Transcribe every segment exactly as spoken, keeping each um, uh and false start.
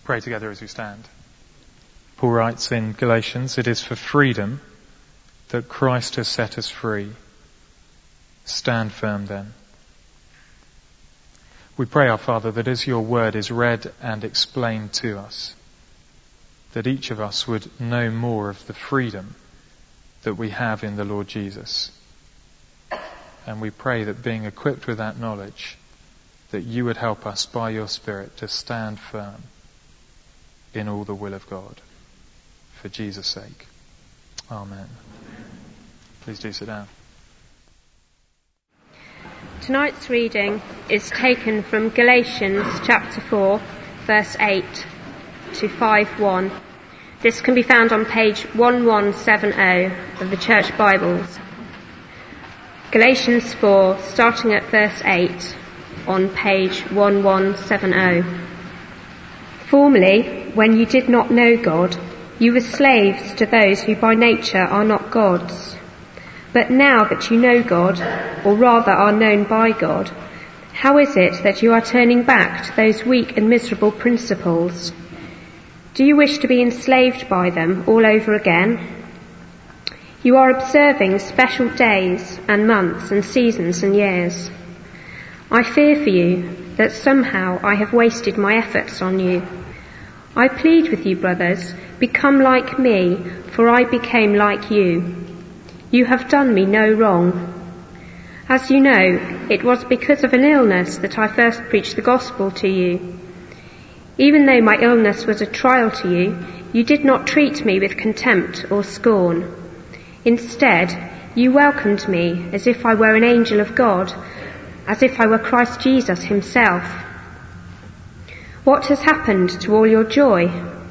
Pray together as we stand. Paul writes in Galatians, "It is for freedom that Christ has set us free. Stand firm then." We pray, our Father, that as your word is read and explained to us, that each of us would know more of the freedom that we have in the Lord Jesus. And we pray that being equipped with that knowledge, that you would help us by your Spirit to stand firm in all the will of God. For Jesus' sake. Amen. Please do sit down. Tonight's reading is taken from Galatians chapter four, verse eight to five one. This can be found on page eleven seventy of the Church Bibles. Galatians four, starting at verse eight, on page eleven seventy. "Formerly, when you did not know God, you were slaves to those who by nature are not gods. But now that you know God, or rather are known by God, how is it that you are turning back to those weak and miserable principles? Do you wish to be enslaved by them all over again? You are observing special days and months and seasons and years. I fear for you that somehow I have wasted my efforts on you. I plead with you, brothers, become like me, for I became like you. You have done me no wrong. As you know, it was because of an illness that I first preached the gospel to you. Even though my illness was a trial to you, you did not treat me with contempt or scorn. Instead, you welcomed me as if I were an angel of God, as if I were Christ Jesus himself. What has happened to all your joy?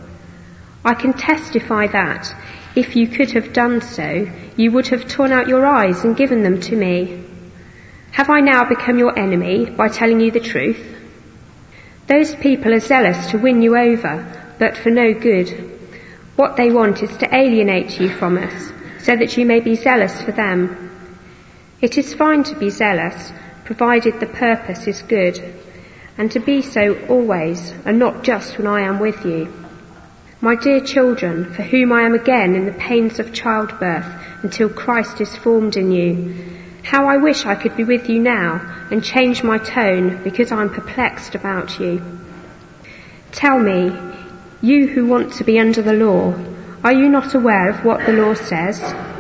I can testify that, if you could have done so, you would have torn out your eyes and given them to me. Have I now become your enemy by telling you the truth? Those people are zealous to win you over, but for no good. What they want is to alienate you from us, so that you may be zealous for them. It is fine to be zealous, provided the purpose is good, and to be so always, and not just when I am with you. My dear children, for whom I am again in the pains of childbirth until Christ is formed in you, how I wish I could be with you now and change my tone because I am perplexed about you. Tell me, you who want to be under the law, are you not aware of what the law says?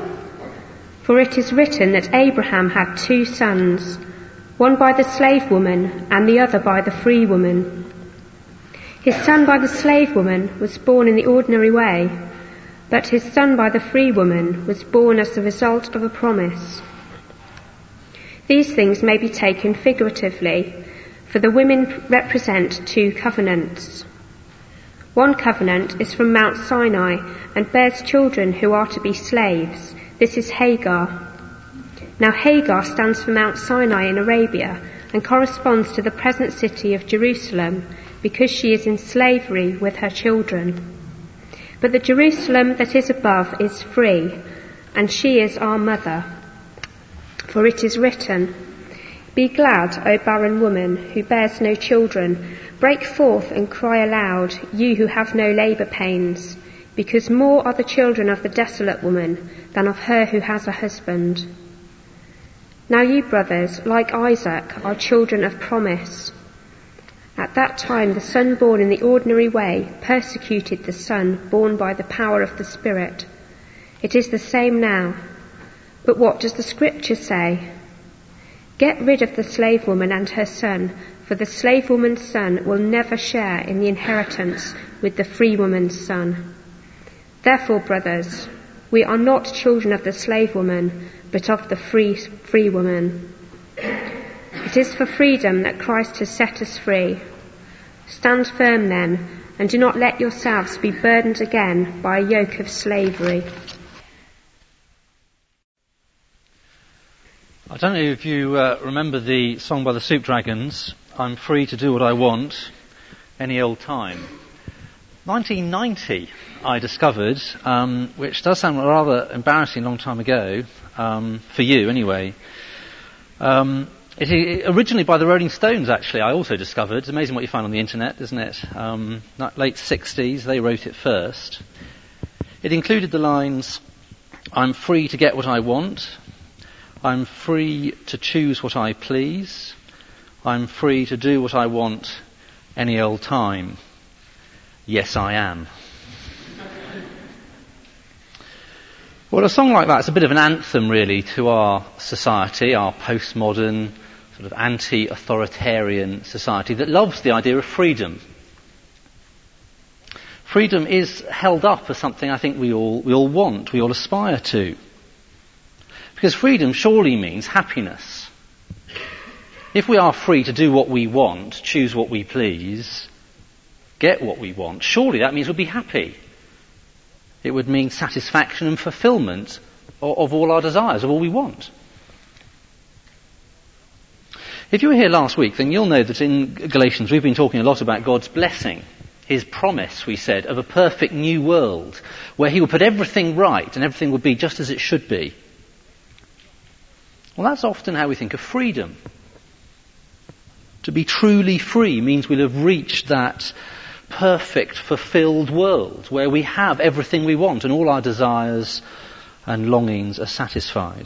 For it is written that Abraham had two sons, one by the slave woman and the other by the free woman. His son by the slave woman was born in the ordinary way, but his son by the free woman was born as the result of a promise. These things may be taken figuratively, for the women represent two covenants. One covenant is from Mount Sinai and bears children who are to be slaves. This is Hagar. Now Hagar stands for Mount Sinai in Arabia and corresponds to the present city of Jerusalem, because she is in slavery with her children. But the Jerusalem that is above is free, and she is our mother. For it is written, "Be glad, O barren woman, who bears no children. Break forth and cry aloud, you who have no labour pains, because more are the children of the desolate woman than of her who has a husband." Now you, brothers, like Isaac, are children of promise. At that time the son born in the ordinary way persecuted the son born by the power of the Spirit. It is the same now. But what does the Scripture say? Get rid of the slave woman and her son, for the slave woman's son will never share in the inheritance with the free woman's son. Therefore, brothers, we are not children of the slave woman, but of the free, free woman. It is for freedom that Christ has set us free. Stand firm then, and do not let yourselves be burdened again by a yoke of slavery. I don't know if you uh, remember the song by the Soup Dragons, "I'm free to do what I want, any old time." nineteen ninety, I discovered, um, which does sound a rather embarrassing long time ago, um, for you anyway. Um, It, it, originally by the Rolling Stones, actually, I also discovered. It's amazing what you find on the internet, isn't it? Um, late sixties, they wrote it first. It included the lines, "I'm free to get what I want. I'm free to choose what I please. I'm free to do what I want any old time. Yes, I am." Well, a song like that is a bit of an anthem, really, to our society, our postmodern, sort of anti-authoritarian society that loves the idea of freedom. Freedom is held up as something I think we all we all want, we all aspire to. Because freedom surely means happiness. If we are free to do what we want, choose what we please, get what we want, surely that means we'll be happy. It would mean satisfaction and fulfillment of, of all our desires, of all we want. If you were here last week, then you'll know that in Galatians we've been talking a lot about God's blessing, his promise, we said, of a perfect new world where he will put everything right and everything will be just as it should be. Well, that's often how we think of freedom. To be truly free means we'll have reached that perfect, fulfilled world where we have everything we want and all our desires and longings are satisfied.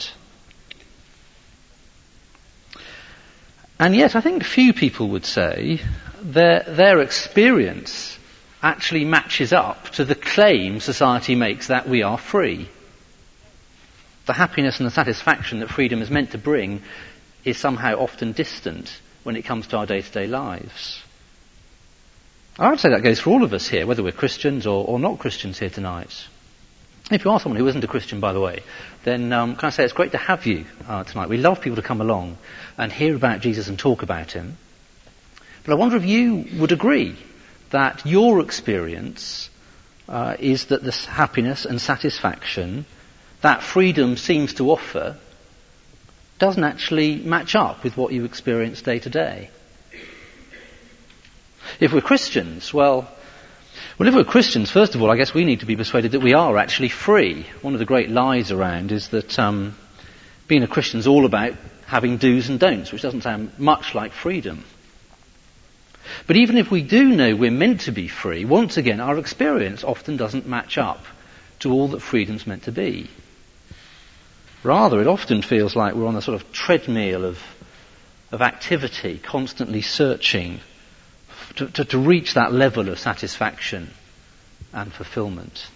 And yet I think few people would say their, their experience actually matches up to the claim society makes that we are free. The happiness and the satisfaction that freedom is meant to bring is somehow often distant when it comes to our day-to-day lives. I would say that goes for all of us here, whether we're Christians or, or not Christians here tonight. If you are someone who isn't a Christian, by the way, then um, can I say it's great to have you uh, tonight. We love people to come along and hear about Jesus and talk about him. But I wonder if you would agree that your experience uh, is that this happiness and satisfaction that freedom seems to offer doesn't actually match up with what you experience day to day. If we're Christians, well, well, if we're Christians, first of all, I guess we need to be persuaded that we are actually free. One of the great lies around is that um, being a Christian is all about having do's and don'ts, which doesn't sound much like freedom. But even if we do know we're meant to be free, once again, our experience often doesn't match up to all that freedom's meant to be. Rather, it often feels like we're on a sort of treadmill of, of activity, constantly searching To, to, to reach that level of satisfaction and fulfillment.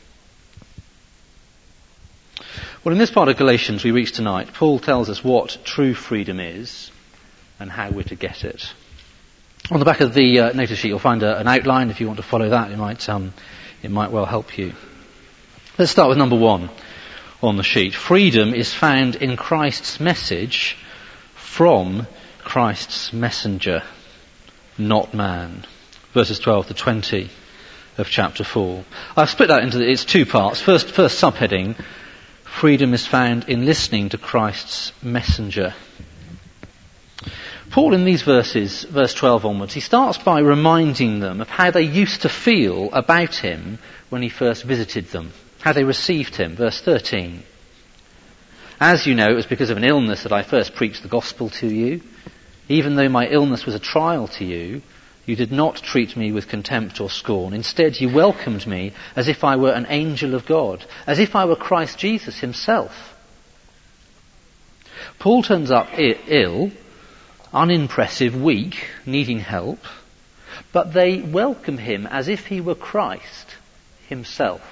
Well, in this part of Galatians we reach tonight, Paul tells us what true freedom is and how we're to get it. On the back of the uh, notice sheet you'll find a, an outline. If you want to follow that, it might, um, it might well help you. Let's start with number one on the sheet. Freedom is found in Christ's message from Christ's messenger, not man. Verses twelve to twenty of chapter four. I've split that into its two parts. First, first subheading, freedom is found in listening to Christ's messenger. Paul in these verses, verse twelve onwards, he starts by reminding them of how they used to feel about him when he first visited them, how they received him. Verse thirteen. As you know, it was because of an illness that I first preached the gospel to you. Even though my illness was a trial to you, you did not treat me with contempt or scorn. Instead, you welcomed me as if I were an angel of God, as if I were Christ Jesus himself. Paul turns up ill, unimpressive, weak, needing help, but they welcome him as if he were Christ himself.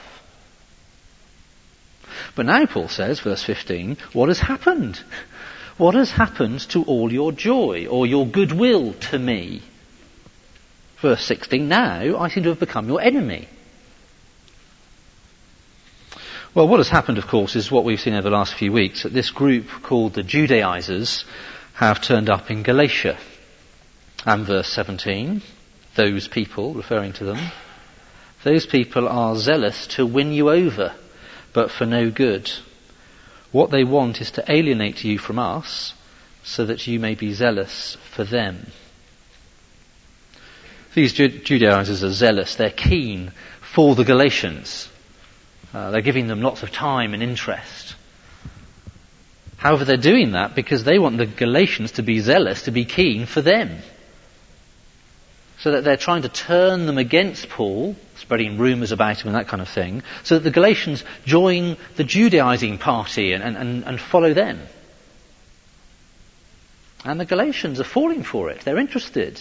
But now Paul says, verse fifteen, what has happened? What has happened to all your joy or your goodwill to me? Verse sixteen, now I seem to have become your enemy. Well, what has happened, of course, is what we've seen over the last few weeks, that this group called the Judaizers have turned up in Galatia. And verse seventeen, those people, referring to them, those people are zealous to win you over, but for no good. What they want is to alienate you from us so that you may be zealous for them. These Judaizers are zealous. They're keen for the Galatians. Uh, they're giving them lots of time and interest. However, they're doing that because they want the Galatians to be zealous, to be keen for them. So that they're trying to turn them against Paul, spreading rumours about him and that kind of thing, so that the Galatians join the Judaizing party and, and, and follow them. And the Galatians are falling for it. They're interested.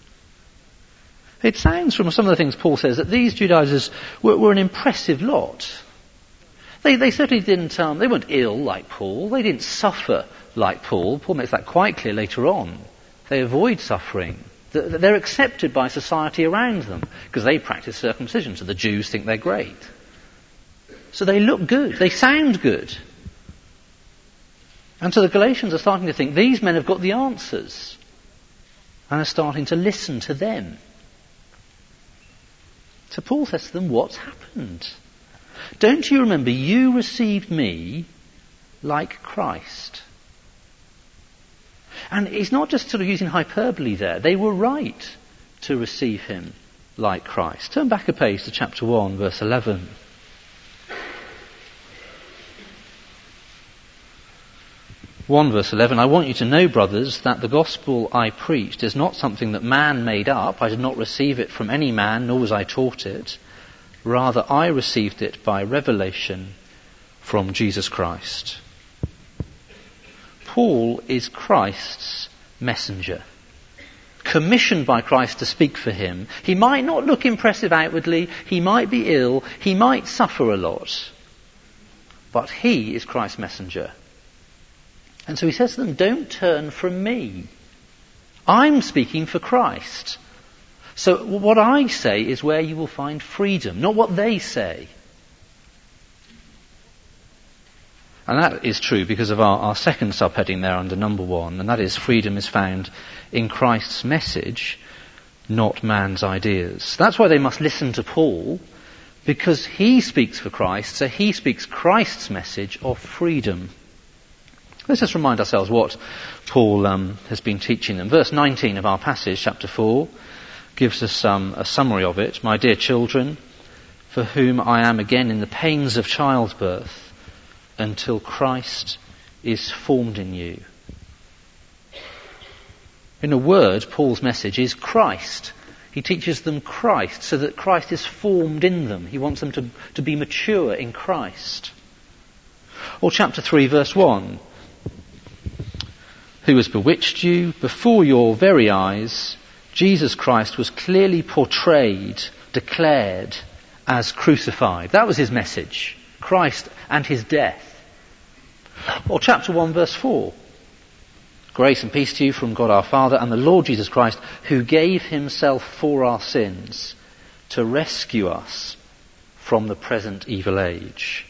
It sounds from some of the things Paul says that these Judaizers were, were an impressive lot. They, they certainly didn't, um, they weren't ill like Paul. They didn't suffer like Paul. Paul makes that quite clear later on. They avoid suffering. They're accepted by society around them because they practice circumcision, so the Jews think they're great. So they look good. They sound good. And so the Galatians are starting to think these men have got the answers and are starting to listen to them. So Paul says to them, what's happened? Don't you remember you received me like Christ? And he's not just sort of using hyperbole there. They were right to receive him like Christ. Turn back a page to chapter one, verse eleven. one verse eleven, I want you to know, brothers, that the gospel I preached is not something that man made up. I did not receive it from any man, nor was I taught it. Rather, I received it by revelation from Jesus Christ. Paul is Christ's messenger, commissioned by Christ to speak for him. He might not look impressive outwardly, he might be ill, he might suffer a lot, but he is Christ's messenger. And so he says to them, don't turn from me. I'm speaking for Christ. So what I say is where you will find freedom, not what they say. And that is true because of our, our second subheading there under number one, and that is freedom is found in Christ's message, not man's ideas. That's why they must listen to Paul, because he speaks for Christ, so he speaks Christ's message of freedom. Let's just remind ourselves what Paul um, has been teaching them. Verse nineteen of our passage, chapter four, gives us um, a summary of it. My dear children, for whom I am again in the pains of childbirth, until Christ is formed in you. In a word, Paul's message is Christ. He teaches them Christ so that Christ is formed in them. He wants them to, to be mature in Christ. Or chapter three, verse one. Who has bewitched you? Before your very eyes, Jesus Christ was clearly portrayed, declared as crucified. That was his message. Christ and his death. Or chapter one, verse four. Grace and peace to you from God our Father and the Lord Jesus Christ, who gave himself for our sins to rescue us from the present evil age.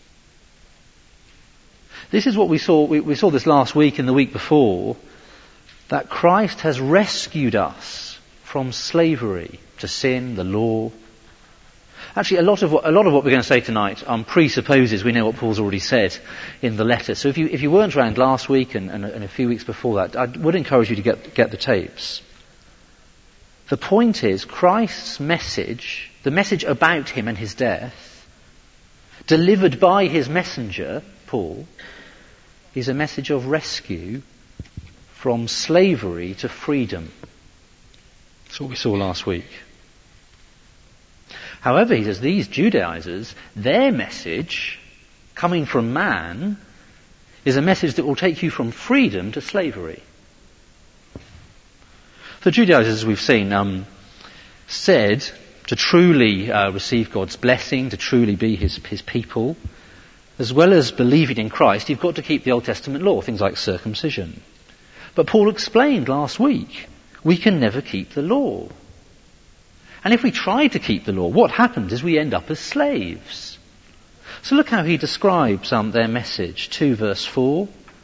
This is what we saw, we, we saw this last week and the week before, that Christ has rescued us from slavery to sin, the law. Actually, a lot of what, a lot of what we're going to say tonight um, presupposes we know what Paul's already said in the letter. So if you if you weren't around last week and, and, and a few weeks before that, I would encourage you to get get the tapes. The point is, Christ's message, the message about him and his death, delivered by his messenger, Paul, is a message of rescue from slavery to freedom. That's what we saw last week. However, he says, these Judaizers, their message, coming from man, is a message that will take you from freedom to slavery. The Judaizers, as we've seen, um, said to truly uh, receive God's blessing, to truly be his, his people, as well as believing in Christ, you've got to keep the Old Testament law, things like circumcision. But Paul explained last week, we can never keep the law. And if we try to keep the law, what happens is we end up as slaves. So look how he describes um, their message. two verse four.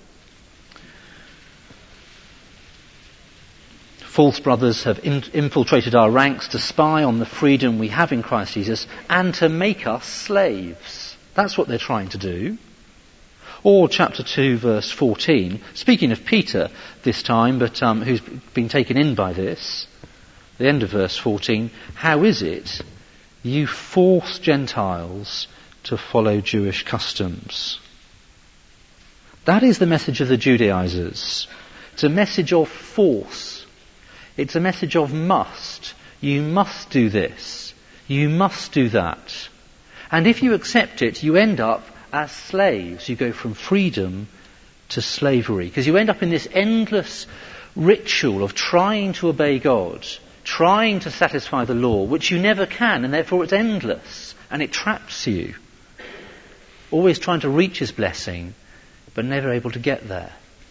False brothers have in- infiltrated our ranks to spy on the freedom we have in Christ Jesus and to make us slaves. That's what they're trying to do. Or chapter two verse fourteen, speaking of Peter this time, but um, who's been taken in by this. The end of verse fourteen, how is it you force Gentiles to follow Jewish customs? That is the message of the Judaizers. It's a message of force. It's a message of must. You must do this. You must do that. And if you accept it, you end up as slaves. You go from freedom to slavery. Because you end up in this endless ritual of trying to obey God, trying to satisfy the law, which you never can, and therefore it's endless, and it traps you. Always trying to reach his blessing, but never able to get there.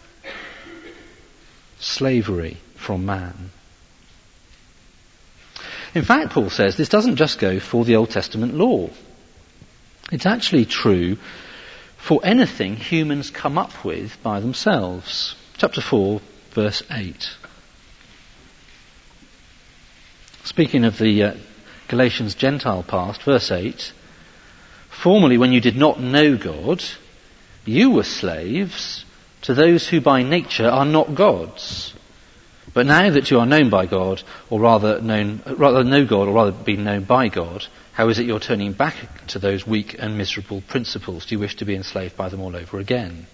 Slavery from man. In fact, Paul says this doesn't just go for the Old Testament law. It's actually true for anything humans come up with by themselves. Chapter four, verse eight. Speaking of the uh, Galatians Gentile past, verse eight. Formerly, when you did not know God, you were slaves to those who by nature are not gods. But now that you are known by God, or rather known, rather know God, or rather be known by God, how is it you're turning back to those weak and miserable principles? Do you wish to be enslaved by them all over again?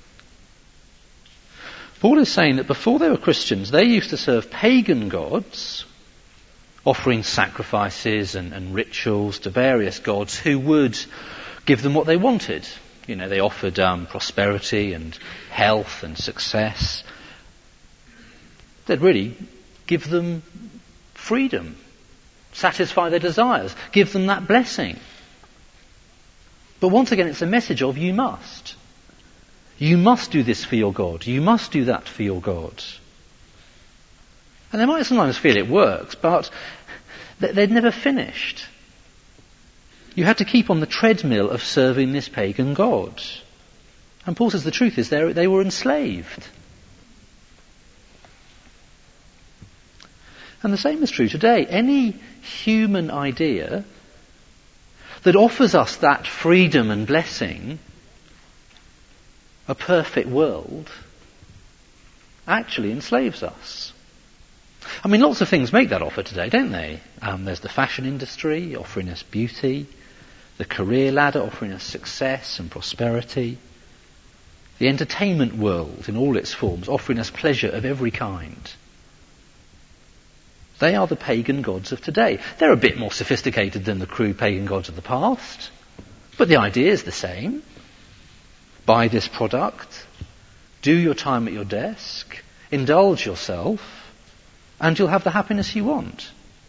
Paul is saying that before they were Christians, they used to serve pagan gods, offering sacrifices and, and rituals to various gods who would give them what they wanted. You know, they offered um, prosperity and health and success. They'd really give them freedom, satisfy their desires, give them that blessing. But once again, it's a message of you must. You must do this for your God. You must do that for your God. And they might sometimes feel it works, but they'd never finished. You had to keep on the treadmill of serving this pagan god. And Paul says the truth is they they were enslaved. And the same is true today. Any human idea that offers us that freedom and blessing, a perfect world, actually enslaves us. I mean, lots of things make that offer today, don't they? Um, there's the fashion industry offering us beauty, the career ladder offering us success and prosperity, the entertainment world in all its forms offering us pleasure of every kind. They are the pagan gods of today. They're a bit more sophisticated than the crude pagan gods of the past, but the idea is the same. Buy this product, do your time at your desk, indulge yourself, and you'll have the happiness you want.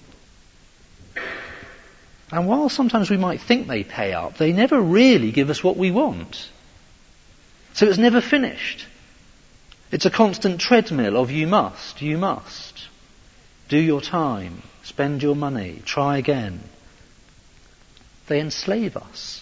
And while sometimes we might think they pay up, they never really give us what we want. So it's never finished. It's a constant treadmill of you must, you must. Do your time, spend your money, try again. They enslave us.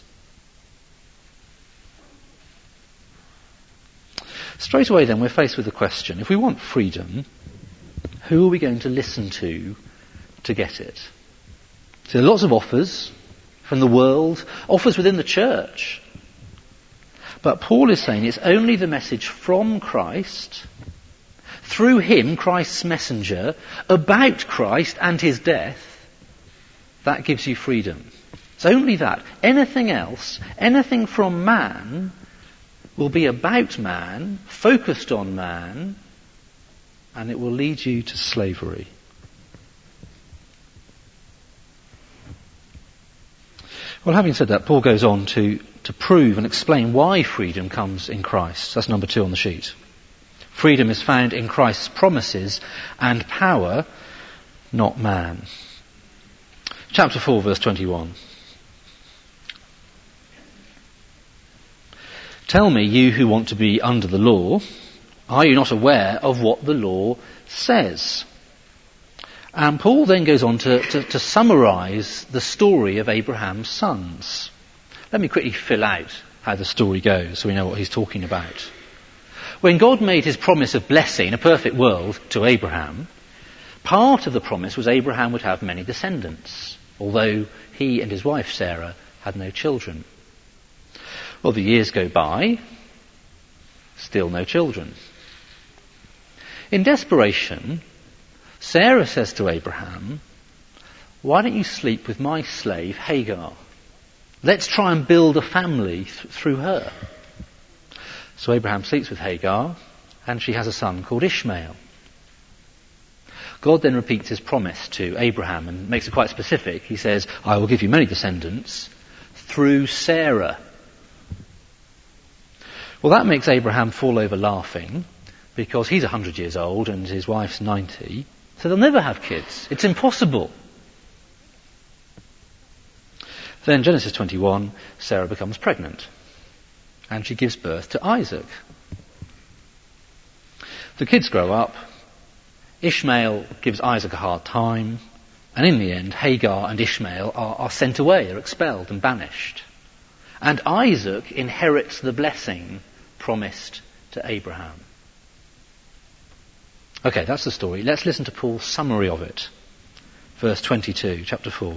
Straight away then we're faced with the question, if we want freedom, who are we going to listen to to get it? So there are lots of offers from the world, offers within the church. But Paul is saying it's only the message from Christ, through him, Christ's messenger, about Christ and his death, that gives you freedom. It's only that. Anything else, anything from man, will be about man, focused on man, and it will lead you to slavery. Well, having said that, Paul goes on to, to prove and explain why freedom comes in Christ. That's number two on the sheet. Freedom is found in Christ's promises and power, not man. Chapter four, verse twenty-one. Tell me, you who want to be under the law, are you not aware of what the law says? And Paul then goes on to, to, to summarise the story of Abraham's sons. Let me quickly fill out how the story goes so we know what he's talking about. When God made his promise of blessing, a perfect world, to Abraham, part of the promise was Abraham would have many descendants, although he and his wife Sarah had no children. Well, the years go by, still no children. In desperation, Sarah says to Abraham, why don't you sleep with my slave Hagar? Let's try and build a family th- through her. So Abraham sleeps with Hagar, and she has a son called Ishmael. God then repeats his promise to Abraham and makes it quite specific. He says, I will give you many descendants through Sarah. Well, that makes Abraham fall over laughing, because he's one hundred years old and his wife's ninety, so they'll never have kids. It's impossible. Then Genesis twenty-one, Sarah becomes pregnant, and she gives birth to Isaac. The kids grow up. Ishmael gives Isaac a hard time, and in the end, Hagar and Ishmael are, are sent away, are expelled and banished. And Isaac inherits the blessing promised to Abraham. Okay, that's the story. Let's listen to Paul's summary of it. Verse twenty-two, chapter four.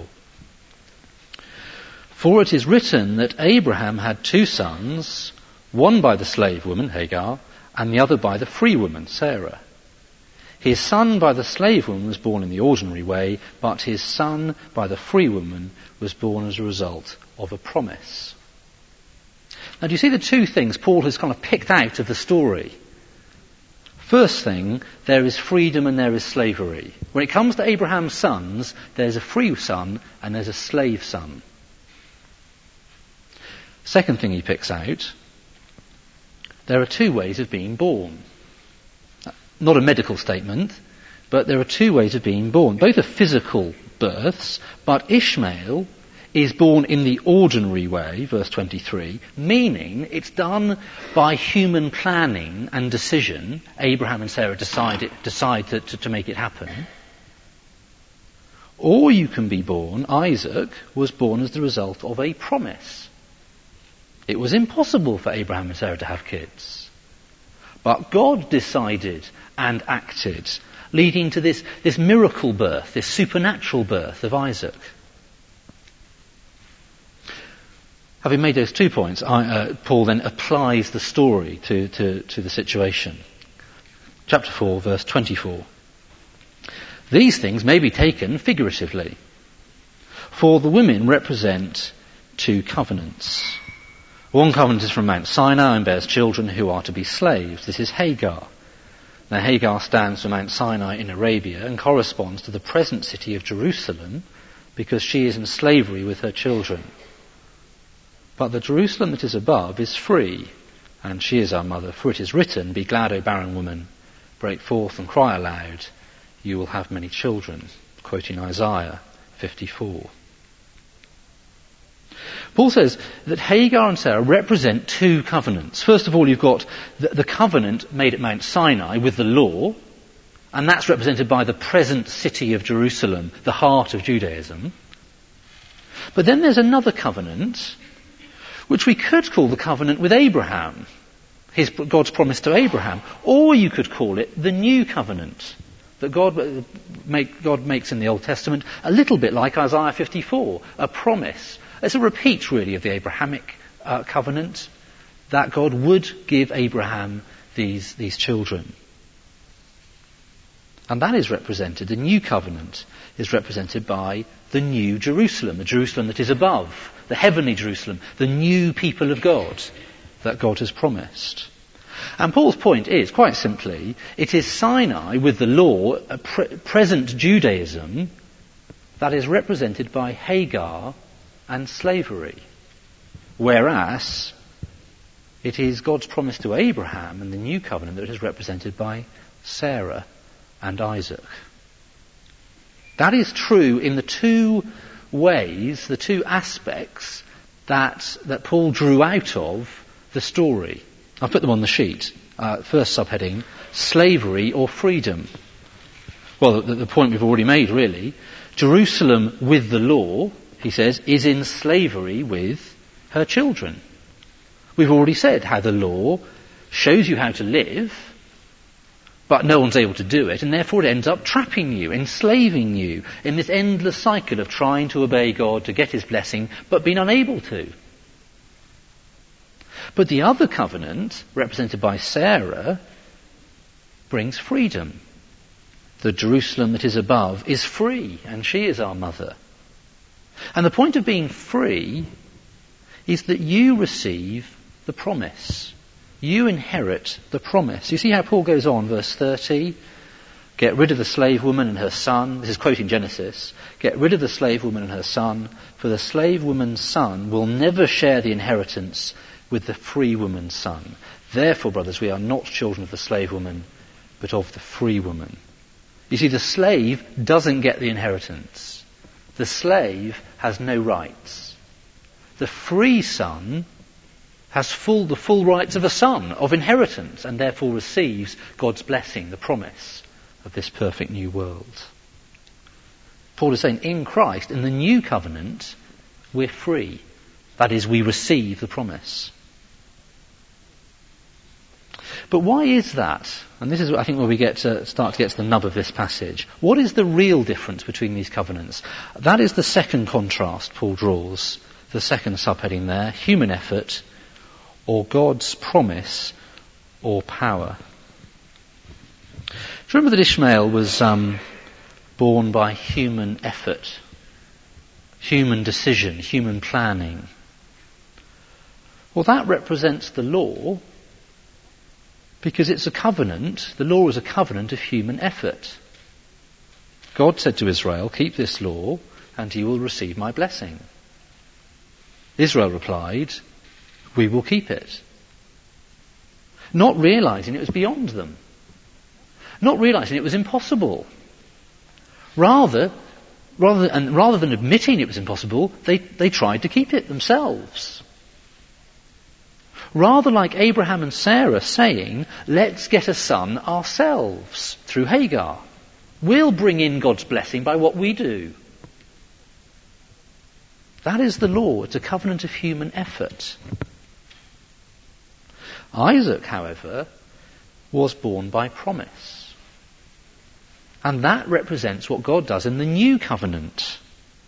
For it is written that Abraham had two sons, one by the slave woman, Hagar, and the other by the free woman, Sarah. His son by the slave woman was born in the ordinary way, but his son by the free woman was born as a result of a promise. Now, do you see the two things Paul has kind of picked out of the story? First thing, there is freedom and there is slavery. When it comes to Abraham's sons, there's a free son and there's a slave son. Second thing he picks out, there are two ways of being born. Not a medical statement, but there are two ways of being born. Both are physical births, but Ishmael is born in the ordinary way, verse twenty-three, meaning it's done by human planning and decision. Abraham and Sarah decide, it, decide to, to, to make it happen. Or you can be born, Isaac was born as the result of a promise. It was impossible for Abraham and Sarah to have kids. But God decided and acted, leading to this, this miracle birth, this supernatural birth of Isaac. Having made those two points, I, uh, Paul then applies the story to, to, to the situation. Chapter four, verse twenty-four. These things may be taken figuratively, for the women represent two covenants. One covenant is from Mount Sinai and bears children who are to be slaves. This is Hagar. Now Hagar stands for Mount Sinai in Arabia and corresponds to the present city of Jerusalem because she is in slavery with her children. But the Jerusalem that is above is free, and she is our mother. For it is written, be glad, O barren woman, break forth and cry aloud, you will have many children. Quoting Isaiah fifty-four. Paul says that Hagar and Sarah represent two covenants. First of all, you've got the, the covenant made at Mount Sinai with the law, and that's represented by the present city of Jerusalem, the heart of Judaism. But then there's another covenant, which we could call the covenant with Abraham, his, God's promise to Abraham, or you could call it the new covenant that God, make, God makes in the Old Testament, a little bit like Isaiah fifty-four, a promise. It's a repeat, really, of the Abrahamic uh, covenant that God would give Abraham these, these children. And that is represented, the new covenant is represented by the new Jerusalem, the Jerusalem that is above, the heavenly Jerusalem, the new people of God that God has promised. And Paul's point is, quite simply, it is Sinai with the law, a pre- present Judaism, that is represented by Hagar and slavery. Whereas it is God's promise to Abraham and the new covenant that is represented by Sarah and Isaac. That is true in the two ways, the two aspects that, that Paul drew out of the story. I've put them on the sheet. Uh, first subheading, slavery or freedom. Well, the, the point we've already made, really. Jerusalem with the law, he says, is in slavery with her children. We've already said how the law shows you how to live, but no one's able to do it, and therefore it ends up trapping you, enslaving you in this endless cycle of trying to obey God to get his blessing, but being unable to. But the other covenant, represented by Sarah, brings freedom. The Jerusalem that is above is free, and she is our mother. And the point of being free is that you receive the promise. you inherit the promise. You see how Paul goes on, verse thirty? Get rid of the slave woman and her son. This is quoting Genesis. Get rid of the slave woman and her son, for the slave woman's son will never share the inheritance with the free woman's son. Therefore, brothers, we are not children of the slave woman, but of the free woman. You see, the slave doesn't get the inheritance. The slave has no rights. The free son has full, the full rights of a son, of inheritance, and therefore receives God's blessing, the promise of this perfect new world. Paul is saying, in Christ, in the new covenant, we're free. That is, we receive the promise. But why is that? And this is, I think, where we get to start to get to the nub of this passage. What is the real difference between these covenants? That is the second contrast Paul draws, the second subheading there, human effort or God's promise or power. Do you remember that Ishmael was um, born by human effort, human decision, human planning? Well, that represents the law, because it's a covenant. The law is a covenant of human effort. God said to Israel, keep this law and you will receive my blessing. Israel replied, we will keep it. Not realizing it was beyond them. Not realizing it was impossible. Rather, rather, and rather than admitting it was impossible, they, they tried to keep it themselves. Rather like Abraham and Sarah saying, let's get a son ourselves through Hagar. We'll bring in God's blessing by what we do. That is the law. It's a covenant of human effort. Isaac, however, was born by promise. And that represents what God does in the new covenant.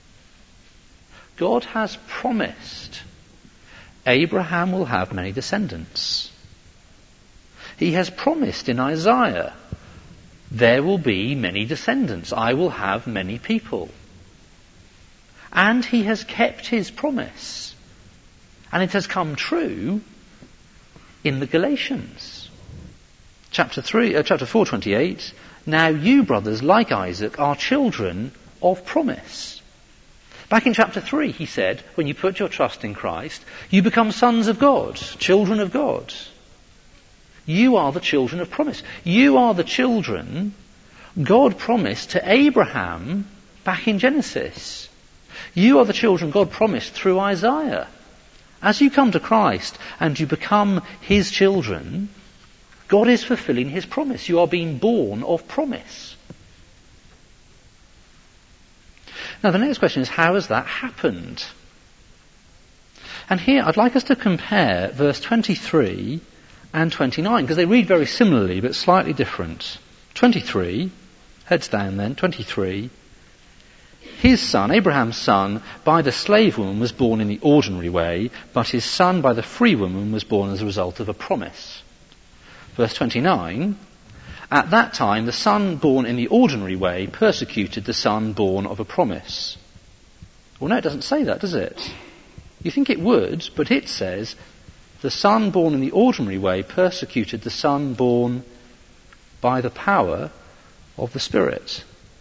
God has promised Abraham will have many descendants. He has promised in Isaiah, there will be many descendants. I will have many people. And he has kept his promise. And it has come true in the Galatians. Chapter three, uh, chapter four, twenty-eight. Now you, brothers, like Isaac, are children of promise. Back in chapter three, he said, when you put your trust in Christ, you become sons of God, children of God. You are the children of promise. You are the children God promised to Abraham back in Genesis. You are the children God promised through Isaiah. As you come to Christ and you become his children, God is fulfilling his promise. You are being born of promise. Now the next question is, how has that happened? And here I'd like us to compare verse twenty-three and twenty-nine, because they read very similarly but slightly different. twenty-three, heads down then, twenty-three. His son, Abraham's son, by the slave woman was born in the ordinary way, but his son by the free woman was born as a result of a promise. Verse twenty-nine, at that time the son born in the ordinary way persecuted the son born of a promise. Well, no, it doesn't say that, does it? You think it would, but it says the son born in the ordinary way persecuted the son born by the power of the Spirit.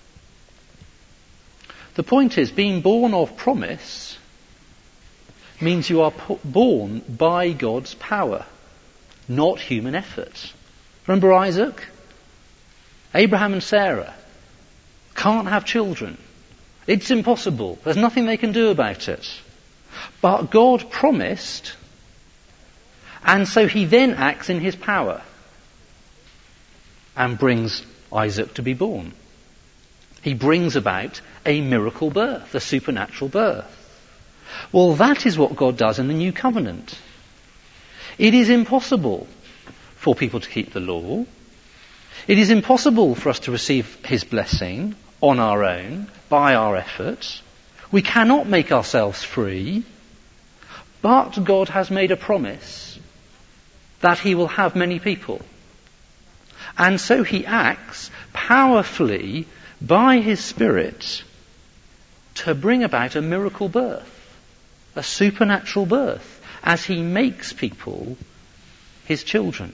The point is, being born of promise means you are born by God's power, not human effort. Remember Isaac? Abraham and Sarah can't have children. It's impossible. There's nothing they can do about it. But God promised, and so he then acts in his power and brings Isaac to be born. He brings about a miracle birth, a supernatural birth. Well, that is what God does in the new covenant. It is impossible for people to keep the law. It is impossible for us to receive his blessing on our own, by our efforts. We cannot make ourselves free. But God has made a promise that he will have many people. And so he acts powerfully by his Spirit to bring about a miracle birth, a supernatural birth, as he makes people his children.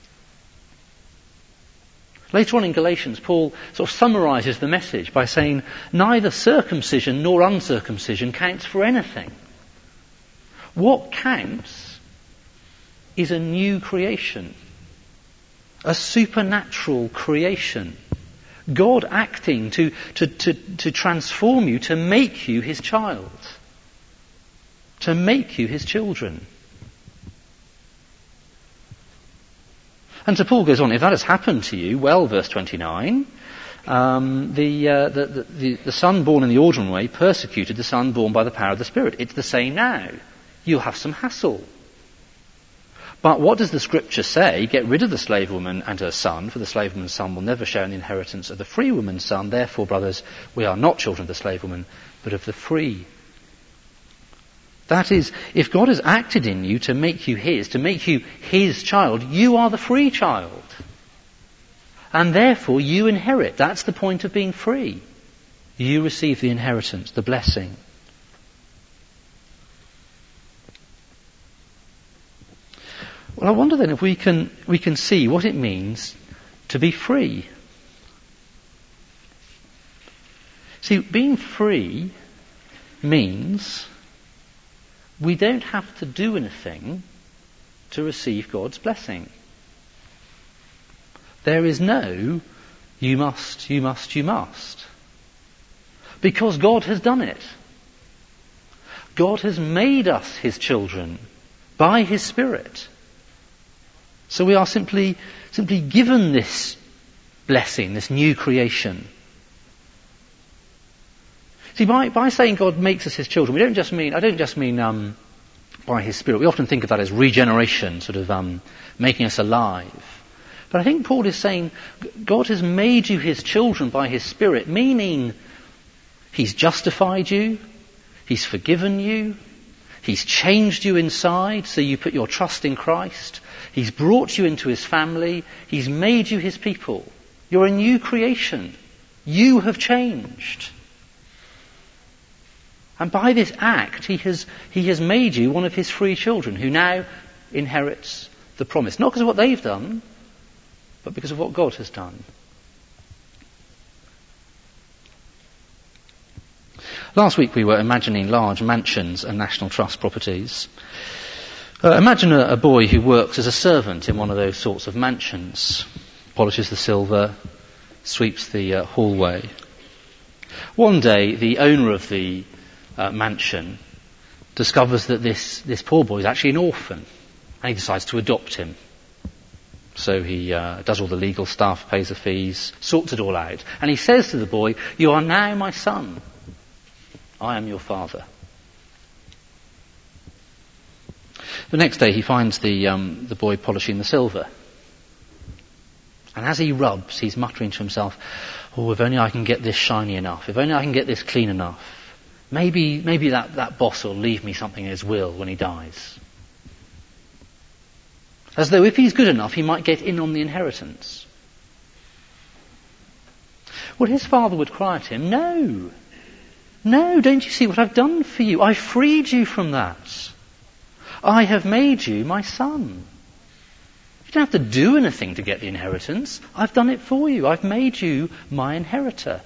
Later on in Galatians, Paul sort of summarises the message by saying, neither circumcision nor uncircumcision counts for anything. What counts is a new creation, a supernatural creation. God acting to, to, to, to transform you, to make you his child, to make you his children. And so Paul goes on, if that has happened to you, well, verse twenty-nine, um, the, uh, the, the, the, the son born in the ordinary way persecuted the son born by the power of the Spirit. It's the same now. You'll have some hassle. But what does the scripture say? Get rid of the slave woman and her son, for the slave woman's son will never share in the inheritance of the free woman's son. Therefore, brothers, we are not children of the slave woman, but of the free. That is, if God has acted in you to make you his, to make you his child, you are the free child. And therefore you inherit. That's the point of being free. You receive the inheritance, the blessing. Well, I wonder then if we can we can see what it means to be free. See, being free means we don't have to do anything to receive God's blessing. There is no you must, you must, you must. Because God has done it. God has made us his children by his Spirit. So we are simply, simply given this blessing, this new creation. See, by, by saying God makes us his children, we don't just mean, I don't just mean um, by his Spirit. We often think of that as regeneration, sort of um, making us alive. But I think Paul is saying God has made you his children by his Spirit, meaning he's justified you, he's forgiven you, he's changed you inside, so you put your trust in Christ. He's brought you into his family. He's made you his people. You're a new creation. You have changed. And by this act, he has, he has made you one of his free children who now inherits the promise. Not because of what they've done, but because of what God has done. Last week we were imagining large mansions and National Trust properties. Uh, imagine a, a boy who works as a servant in one of those sorts of mansions, polishes the silver, sweeps the uh, hallway. One day, the owner of the uh, mansion discovers that this, this poor boy is actually an orphan, and he decides to adopt him. So he uh, does all the legal stuff, pays the fees, sorts it all out, and he says to the boy, "You are now my son. I am your father." The next day he finds the um, the boy polishing the silver. And as he rubs, he's muttering to himself, "Oh, if only I can get this shiny enough. If only I can get this clean enough. Maybe maybe that, that boss will leave me something in his will when he dies." As though if he's good enough, he might get in on the inheritance. Well, his father would cry at him, "No, no, don't you see what I've done for you? I freed you from that. I have made you my son. You don't have to do anything to get the inheritance. I've done it for you. I've made you my inheritor."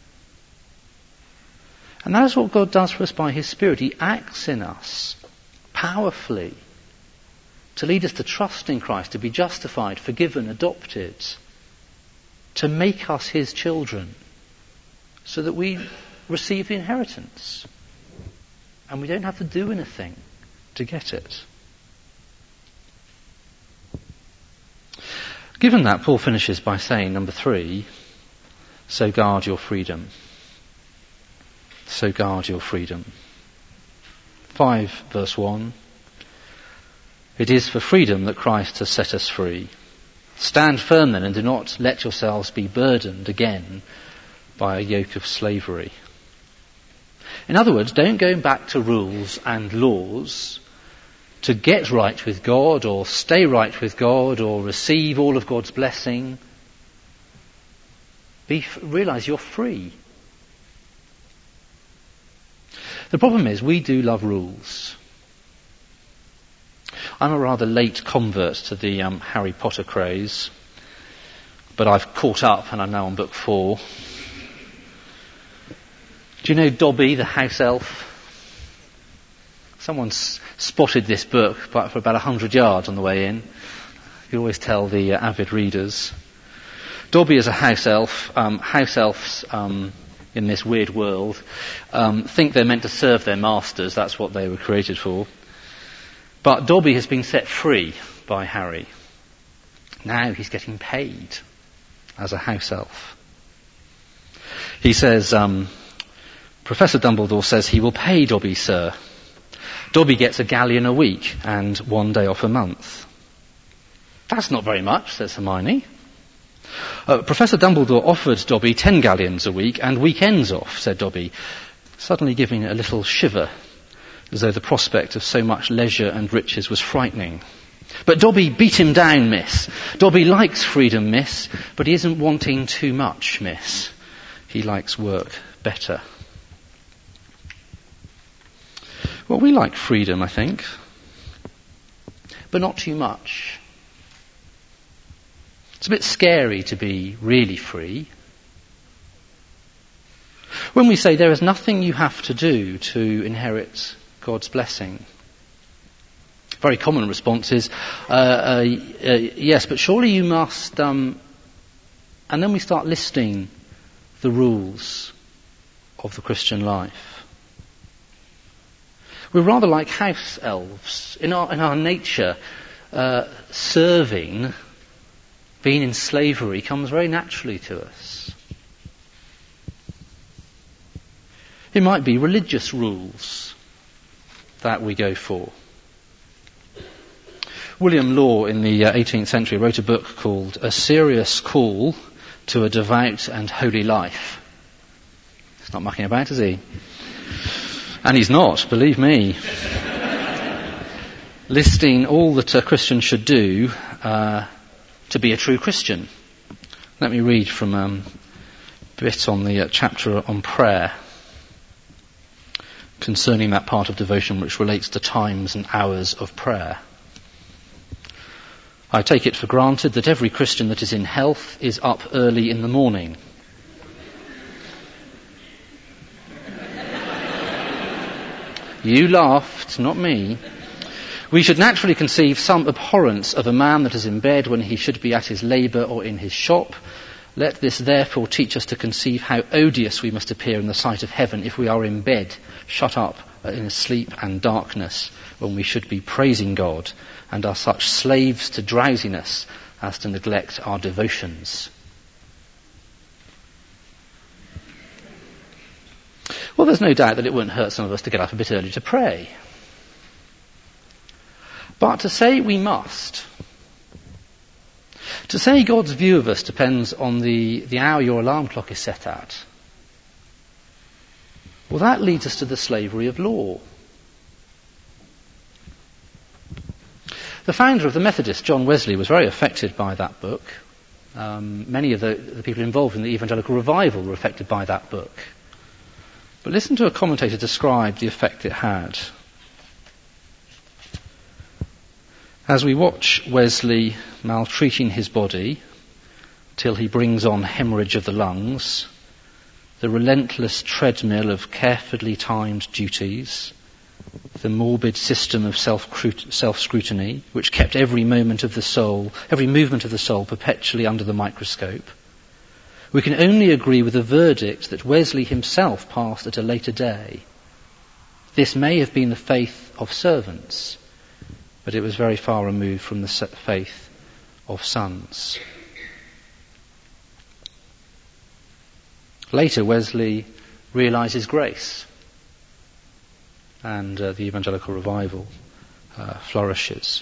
And that is what God does for us by his Spirit. He acts in us powerfully to lead us to trust in Christ, to be justified, forgiven, adopted, to make us his children, so that we receive the inheritance. And we don't have to do anything to get it. Given that, Paul finishes by saying, number three, so guard your freedom. So guard your freedom. five verse one. It is for freedom that Christ has set us free. Stand firm then, and do not let yourselves be burdened again by a yoke of slavery. In other words, don't go back to rules and laws to get right with God or stay right with God or receive all of God's blessing. Be, realize you're free. The problem is we do love rules. I'm a rather late convert to the um, Harry Potter craze, but I've caught up and I'm now on book four. Do you know Dobby, the house elf? Someone's spotted this book for about a hundred yards on the way in. You always tell the uh, avid readers. Dobby is a house elf. Um, house elves um, in this weird world um, think they're meant to serve their masters. That's what they were created for. But Dobby has been set free by Harry. Now he's getting paid as a house elf. He says, um, Professor Dumbledore says he will pay Dobby, sir. Dobby gets a galleon a week and one day off a month. That's not very much, says Hermione. Uh, Professor Dumbledore offered Dobby ten galleons a week and weekends off, said Dobby, suddenly giving a little shiver, as though the prospect of so much leisure and riches was frightening. But Dobby beat him down, miss. Dobby likes freedom, miss, but he isn't wanting too much, miss. He likes work better. Well, we like freedom, I think, but not too much. It's a bit scary to be really free. When we say there is nothing you have to do to inherit God's blessing, very common response is, uh, uh, uh, yes, but surely you must, um, and then we start listing the rules of the Christian life. We're rather like house elves. In our, in our nature, uh, serving, being in slavery, comes very naturally to us. It might be religious rules that we go for. William Law in the uh, eighteenth century wrote a book called A Serious Call to a Devout and Holy Life. He's not mucking about, is he? And he's not, believe me. Listing all that a Christian should do uh, to be a true Christian. Let me read from um, a bit on the uh, chapter on prayer concerning that part of devotion which relates to times and hours of prayer. I take it for granted that every Christian that is in health is up early in the morning. You laughed, not me. We should naturally conceive some abhorrence of a man that is in bed when he should be at his labour or in his shop. Let this therefore teach us to conceive how odious we must appear in the sight of heaven if we are in bed, shut up in sleep and darkness, when we should be praising God, and are such slaves to drowsiness as to neglect our devotions. Well, there's no doubt that it wouldn't hurt some of us to get up a bit early to pray. But to say we must, to say God's view of us depends on the, the hour your alarm clock is set at, well, that leads us to the slavery of law. The founder of the Methodists, John Wesley, was very affected by that book. Um, many of the, the people involved in the evangelical revival were affected by that book. But listen to a commentator describe the effect it had. As we watch Wesley maltreating his body till he brings on hemorrhage of the lungs, the relentless treadmill of carefully timed duties, the morbid system of self-scrutiny, which kept every moment of the soul, every movement of the soul perpetually under the microscope, we can only agree with the verdict that Wesley himself passed at a later day. This may have been the faith of servants, but it was very far removed from the faith of sons. Later, Wesley realizes grace, and uh, the evangelical revival uh, flourishes.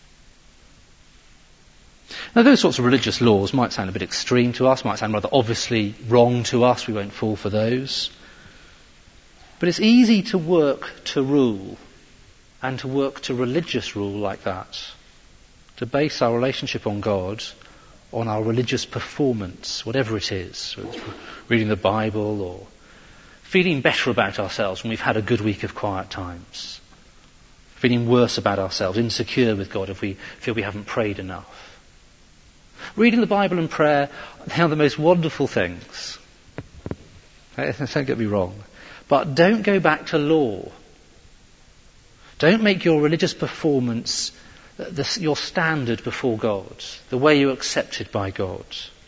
Now, those sorts of religious laws might sound a bit extreme to us, might sound rather obviously wrong to us. We won't fall for those. But it's easy to work to rule, and to work to religious rule like that, to base our relationship on God on our religious performance, whatever it is, whether it's reading the Bible or feeling better about ourselves when we've had a good week of quiet times, feeling worse about ourselves, insecure with God if we feel we haven't prayed enough. Reading the Bible and prayer, they are the most wonderful things. Don't get me wrong. But don't go back to law. Don't make your religious performance the, your standard before God, the way you're accepted by God.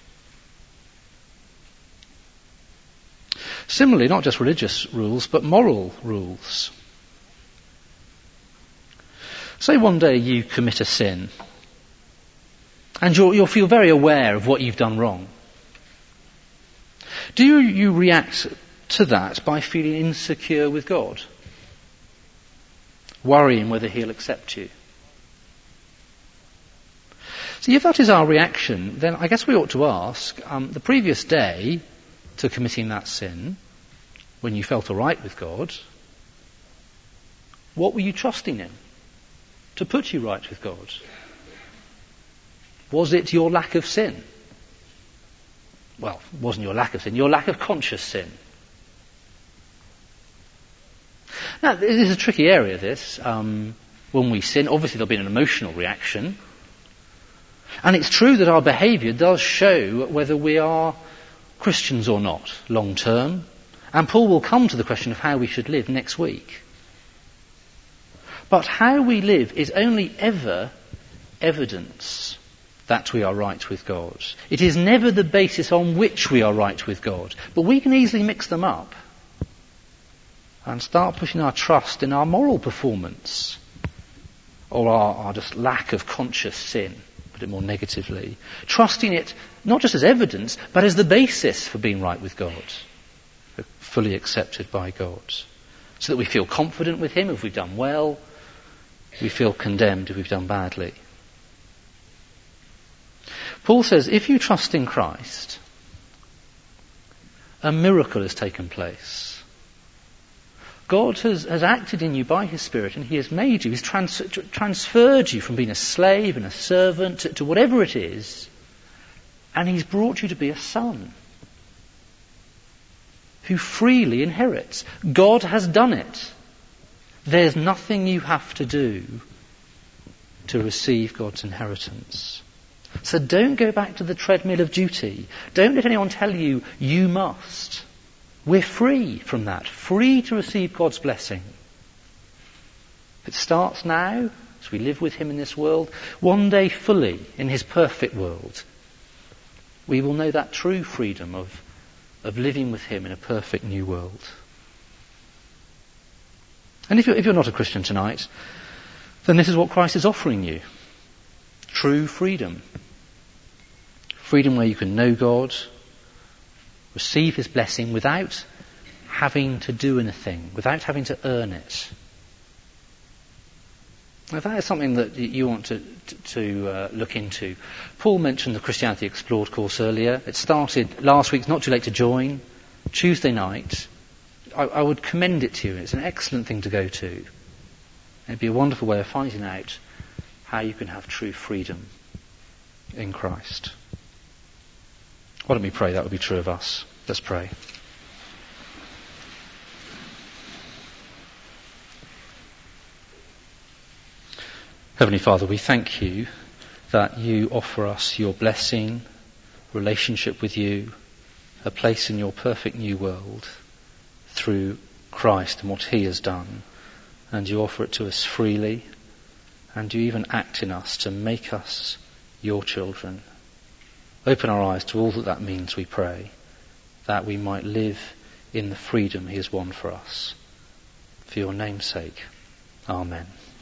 Similarly, not just religious rules, but moral rules. Say one day you commit a sin, and you'll, you'll feel very aware of what you've done wrong. Do you, you react to that by feeling insecure with God? Worrying whether he'll accept you? See, if that is our reaction, then I guess we ought to ask, um, the previous day to committing that sin, when you felt all right with God, what were you trusting in to put you right with God? Was it your lack of sin? Well, it wasn't your lack of sin, your lack of conscious sin. Now, this is a tricky area, this. Um, when we sin, obviously there'll be an emotional reaction. And it's true that our behaviour does show whether we are Christians or not, long term. And Paul will come to the question of how we should live next week. But how we live is only ever evidence that we are right with God. It is never the basis on which we are right with God. But we can easily mix them up and start putting our trust in our moral performance or our, our just lack of conscious sin, put it more negatively. Trusting it not just as evidence, but as the basis for being right with God, fully accepted by God. So that we feel confident with him if we've done well, we feel condemned if we've done badly. Paul says, if you trust in Christ, a miracle has taken place. God has, has acted in you by his Spirit, and he has made you, he's trans, transferred you from being a slave and a servant to, to whatever it is, and he's brought you to be a son who freely inherits. God has done it. There's nothing you have to do to receive God's inheritance. So don't go back to the treadmill of duty. Don't let anyone tell you, you must. We're free from that, free to receive God's blessing. It starts now, as we live with him in this world. One day fully, in his perfect world, we will know that true freedom of, of living with him in a perfect new world. And if you're, if you're not a Christian tonight, then this is what Christ is offering you. True freedom. Freedom where you can know God, receive his blessing without having to do anything, without having to earn it. Now, that is something that you want to, to, to uh, look into. Paul mentioned the Christianity Explored course earlier. It started last week. It's not too late to join. Tuesday night. I, I would commend it to you. It's an excellent thing to go to. It'd be a wonderful way of finding out how you can have true freedom in Christ. Why don't we pray? That would be true of us. Let's pray. Heavenly Father, we thank you that you offer us your blessing, relationship with you, a place in your perfect new world through Christ and what he has done. And you offer it to us freely, and you even act in us to make us your children. Open our eyes to all that that means, we pray, that we might live in the freedom he has won for us. For your name's sake. Amen.